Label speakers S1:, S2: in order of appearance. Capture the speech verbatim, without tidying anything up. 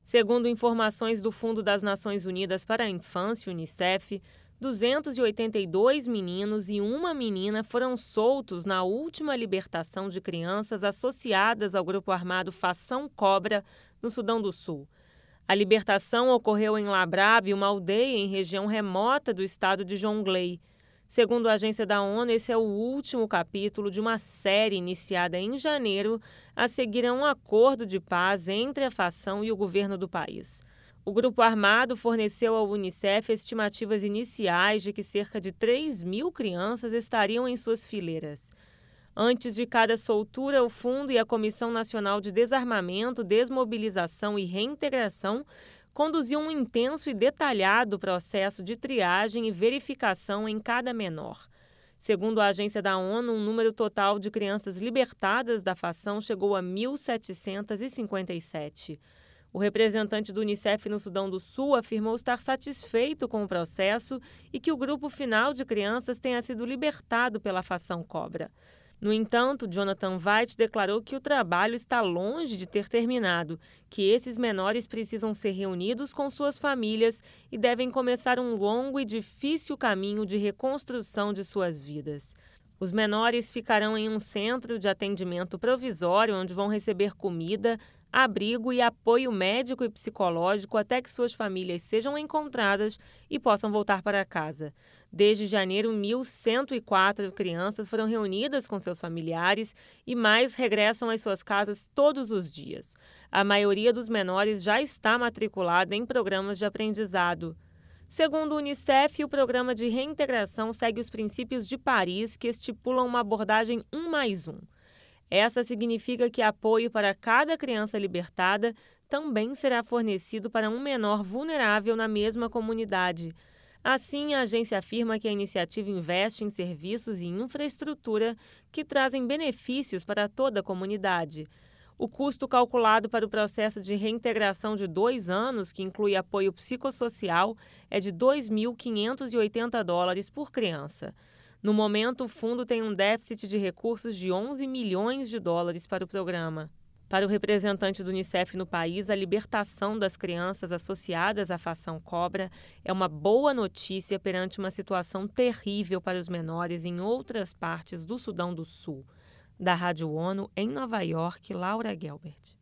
S1: Segundo informações do Fundo das Nações Unidas para a Infância, Unicef, duzentos e oitenta e dois meninos e uma menina foram soltos na última libertação de crianças associadas ao grupo armado Fação Cobra, no Sudão do Sul. A libertação ocorreu em Labrab, uma aldeia em região remota do estado de Jonglei. Segundo a agência da ONU, esse é o último capítulo de uma série iniciada em janeiro a seguir a um acordo de paz entre a fação e o governo do país. O grupo armado forneceu ao Unicef estimativas iniciais de que cerca de três mil crianças estariam em suas fileiras. Antes de cada soltura, o Fundo e a Comissão Nacional de Desarmamento, Desmobilização e Reintegração conduziu um intenso e detalhado processo de triagem e verificação em cada menor. Segundo a agência da ONU, o número total de crianças libertadas da fação chegou a mil setecentos e cinquenta e sete. O representante do Unicef no Sudão do Sul afirmou estar satisfeito com o processo e que o grupo final de crianças tenha sido libertado pela Fação Cobra. No entanto, Jonathan White declarou que o trabalho está longe de ter terminado, que esses menores precisam ser reunidos com suas famílias e devem começar um longo e difícil caminho de reconstrução de suas vidas. Os menores ficarão em um centro de atendimento provisório onde vão receber comida, abrigo e apoio médico e psicológico até que suas famílias sejam encontradas e possam voltar para casa. Desde janeiro, mil cento e quatro crianças foram reunidas com seus familiares e mais regressam às suas casas todos os dias. A maioria dos menores já está matriculada em programas de aprendizado. Segundo o Unicef, o programa de reintegração segue os princípios de Paris, que estipulam uma abordagem um mais um. Essa significa que apoio para cada criança libertada também será fornecido para um menor vulnerável na mesma comunidade. Assim, a agência afirma que a iniciativa investe em serviços e infraestrutura que trazem benefícios para toda a comunidade. O custo calculado para o processo de reintegração de dois anos, que inclui apoio psicossocial, é de dois mil quinhentos e oitenta dólares por criança. No momento, o fundo tem um déficit de recursos de onze milhões de dólares para o programa. Para o representante do Unicef no país, a libertação das crianças associadas à Fação Cobra é uma boa notícia perante uma situação terrível para os menores em outras partes do Sudão do Sul. Da Rádio ONU, em Nova York, Laura Gelbert.